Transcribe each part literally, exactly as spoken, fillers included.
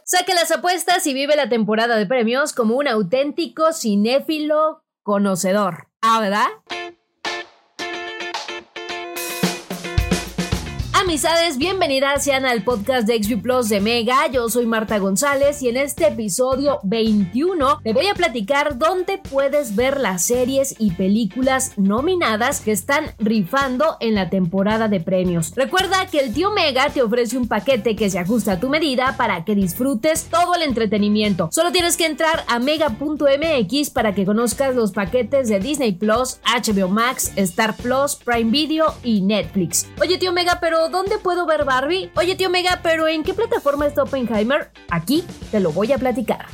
Saca las apuestas y vive la temporada de premios como un auténtico cinéfilo conocedor. ¿Ah, verdad? Amistades, bienvenidas sean al podcast de X V Plus de Mega. Yo soy Marta González y en este episodio veintiuno te voy a platicar dónde puedes ver las series y películas nominadas que están rifando en la temporada de premios. Recuerda que el tío Mega te ofrece un paquete que se ajusta a tu medida para que disfrutes todo el entretenimiento. Solo tienes que entrar a mega punto m x para que conozcas los paquetes de Disney Plus, H B O Max, Star Plus, Prime Video y Netflix. Oye tío Mega, pero ¿dónde puedo ver Barbie? Oye tío Mega, ¿pero en qué plataforma está Oppenheimer? Aquí te lo voy a platicar.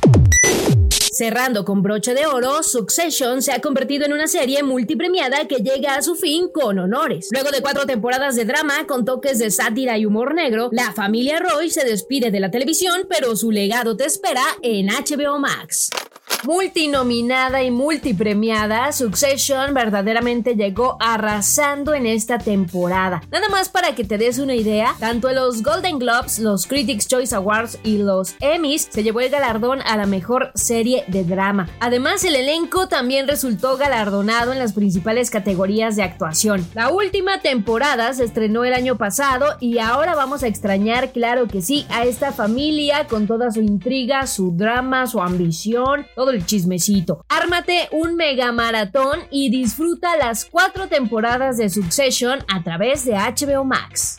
Cerrando con broche de oro, Succession se ha convertido en una serie multipremiada que llega a su fin con honores. Luego de cuatro temporadas de drama con toques de sátira y humor negro, la familia Roy se despide de la televisión, pero su legado te espera en H B O Max. Multinominada y multipremiada, Succession verdaderamente llegó arrasando en esta temporada. Nada más para que te des una idea, tanto en los Golden Globes, los Critics' Choice Awards y los Emmys se llevó el galardón a la mejor serie de drama. Además, el elenco también resultó galardonado en las principales categorías de actuación. La última temporada se estrenó el año pasado y ahora vamos a extrañar, claro que sí, a esta familia con toda su intriga, su drama, su ambición, todo el chismecito. Ármate un mega maratón y disfruta las cuatro temporadas de Succession a través de H B O Max.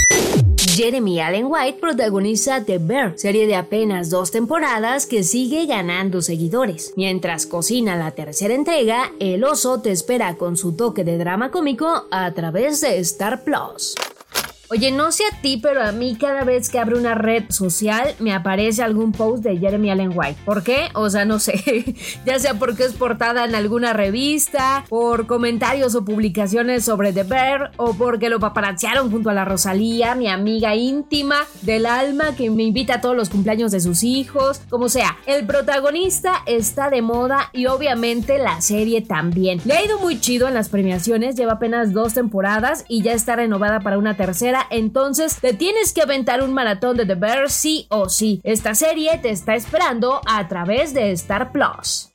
Jeremy Allen White protagoniza The Bear, serie de apenas dos temporadas que sigue ganando seguidores. Mientras cocina la tercera entrega, el oso te espera con su toque de drama cómico a través de Star Plus. Oye, no sé a ti, pero a mí cada vez que abro una red social me aparece algún post de Jeremy Allen White. ¿Por qué? O sea, no sé. Ya sea porque es portada en alguna revista, por comentarios o publicaciones sobre The Bear, o porque lo paparazziaron junto a la Rosalía, mi amiga íntima del alma que me invita a todos los cumpleaños de sus hijos. Como sea, el protagonista está de moda y obviamente la serie también. Le ha ido muy chido en las premiaciones, lleva apenas dos temporadas y ya está renovada para una tercera. Entonces te tienes que aventar un maratón de The Bear sí o sí. Esta serie te está esperando a través de Star Plus.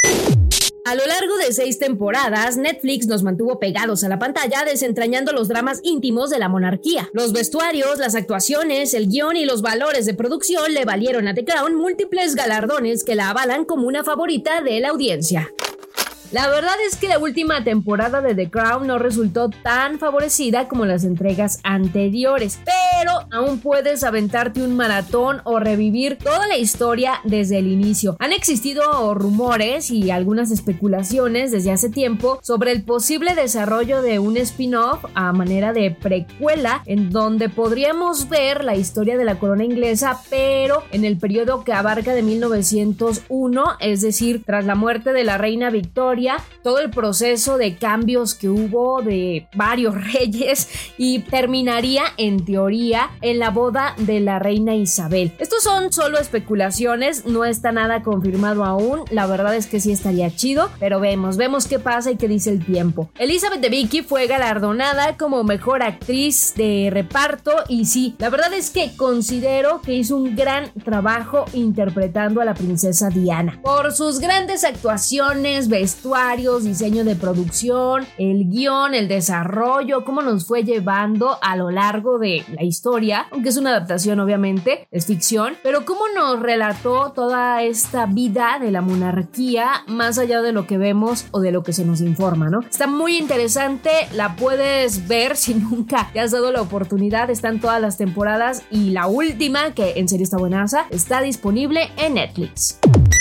A lo largo de seis temporadas, Netflix nos mantuvo pegados a la pantalla desentrañando los dramas íntimos de la monarquía. Los vestuarios, las actuaciones, el guión y los valores de producción le valieron a The Crown múltiples galardones que la avalan como una favorita de la audiencia. La verdad es que la última temporada de The Crown no resultó tan favorecida como las entregas anteriores, pero aún puedes aventarte un maratón o revivir toda la historia desde el inicio. Han existido rumores y algunas especulaciones desde hace tiempo sobre el posible desarrollo de un spin-off a manera de precuela en donde podríamos ver la historia de la corona inglesa, pero en el periodo que abarca de mil novecientos uno, es decir, tras la muerte de la reina Victoria, todo el proceso de cambios que hubo de varios reyes y terminaría en teoría en la boda de la reina Isabel. Estos son solo especulaciones, no está nada confirmado aún, la verdad es que sí estaría chido, pero vemos, vemos qué pasa y qué dice el tiempo. Elizabeth Debicki fue galardonada como mejor actriz de reparto y sí, la verdad es que considero que hizo un gran trabajo interpretando a la princesa Diana. Por sus grandes actuaciones, vestuarios, diseño de producción, el guión, el desarrollo, cómo nos fue llevando a lo largo de la historia, aunque es una adaptación obviamente, es ficción, pero cómo nos relató toda esta vida de la monarquía más allá de lo que vemos o de lo que se nos informa, ¿no? Está muy interesante, la puedes ver si nunca te has dado la oportunidad, están todas las temporadas y la última, que en serio está buenaza, está disponible en Netflix.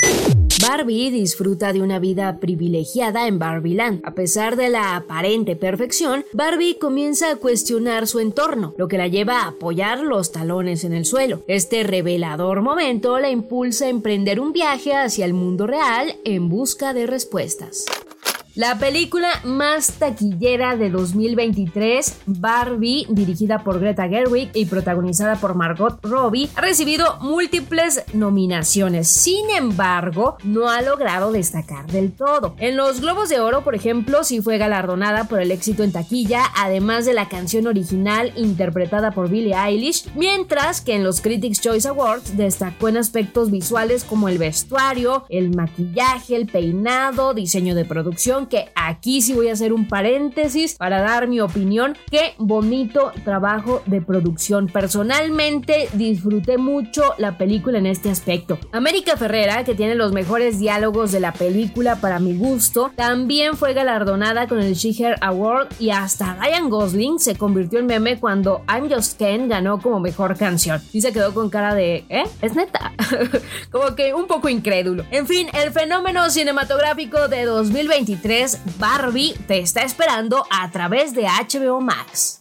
Barbie disfruta de una vida privilegiada en Barbieland. A pesar de la aparente perfección, Barbie comienza a cuestionar su entorno, lo que la lleva a apoyar los talones en el suelo. Este revelador momento la impulsa a emprender un viaje hacia el mundo real en busca de respuestas. La película más taquillera de dos mil veintitrés, Barbie, dirigida por Greta Gerwig y protagonizada por Margot Robbie, ha recibido múltiples nominaciones. Sin embargo, no ha logrado destacar del todo. En los Globos de Oro, por ejemplo, sí fue galardonada por el éxito en taquilla, además de la canción original interpretada por Billie Eilish, mientras que en los Critics' Choice Awards destacó en aspectos visuales como el vestuario, el maquillaje, el peinado, diseño de producción, que aquí sí voy a hacer un paréntesis para dar mi opinión. Qué bonito trabajo de producción. Personalmente disfruté mucho la película en este aspecto. América Ferrera, que tiene los mejores diálogos de la película para mi gusto, también fue galardonada con el She-Her Award, y hasta Ryan Gosling se convirtió en meme cuando I'm Just Ken ganó como mejor canción. Y se quedó con cara de ¿eh? ¿Es neta? Como que un poco incrédulo. En fin, el fenómeno cinematográfico de dos mil veintitrés, Barbie, te está esperando a través de H B O Max.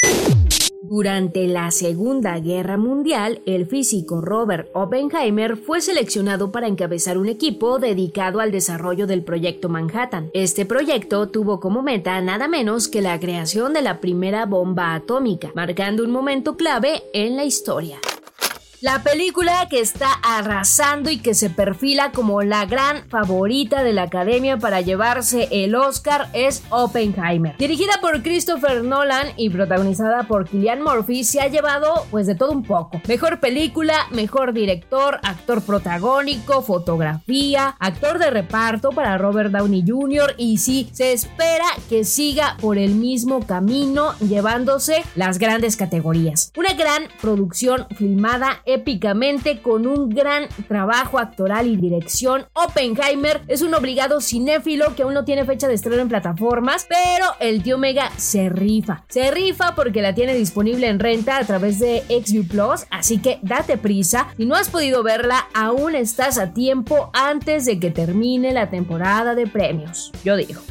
Durante la Segunda Guerra Mundial, el físico Robert Oppenheimer fue seleccionado para encabezar un equipo dedicado al desarrollo del Proyecto Manhattan. Este proyecto tuvo como meta nada menos que la creación de la primera bomba atómica, marcando un momento clave en la historia. La película que está arrasando y que se perfila como la gran favorita de la Academia para llevarse el Oscar es Oppenheimer. Dirigida por Christopher Nolan y protagonizada por Cillian Murphy, se ha llevado pues de todo un poco. Mejor película, mejor director, actor protagónico, fotografía, actor de reparto para Robert Downey junior y sí, se espera que siga por el mismo camino, llevándose las grandes categorías. Una gran producción filmada épicamente con un gran trabajo actoral y dirección. Oppenheimer es un obligado cinéfilo que aún no tiene fecha de estreno en plataformas, pero el tío Mega se rifa. Se rifa porque la tiene disponible en renta a través de Xview Plus, así que date prisa. Si no has podido verla, aún estás a tiempo antes de que termine la temporada de premios. Yo digo.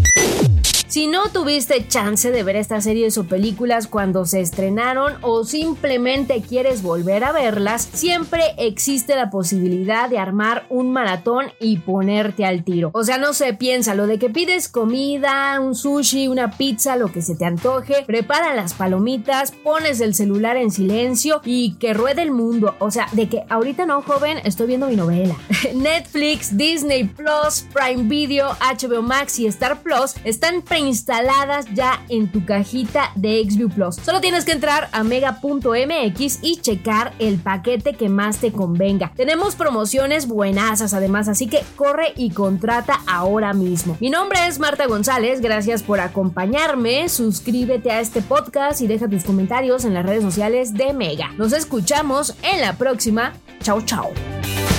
Si no tuviste chance de ver estas series o películas cuando se estrenaron o simplemente quieres volver a verlas, siempre existe la posibilidad de armar un maratón y ponerte al tiro. O sea, no sé, piénsalo, de que pides comida, un sushi, una pizza, lo que se te antoje, prepara las palomitas, pones el celular en silencio y que ruede el mundo. O sea, de que ahorita no, joven, estoy viendo mi novela. Netflix, Disney Plus, Prime Video, H B O Max y Star Plus están pre instaladas ya en tu cajita de Xview Plus. Solo tienes que entrar a mega punto m x y checar el paquete que más te convenga. Tenemos promociones buenazas además, así que corre y contrata ahora mismo. Mi nombre es Marta González, gracias por acompañarme. Suscríbete a este podcast y deja tus comentarios en las redes sociales de Mega. Nos escuchamos en la próxima. Chao, chao.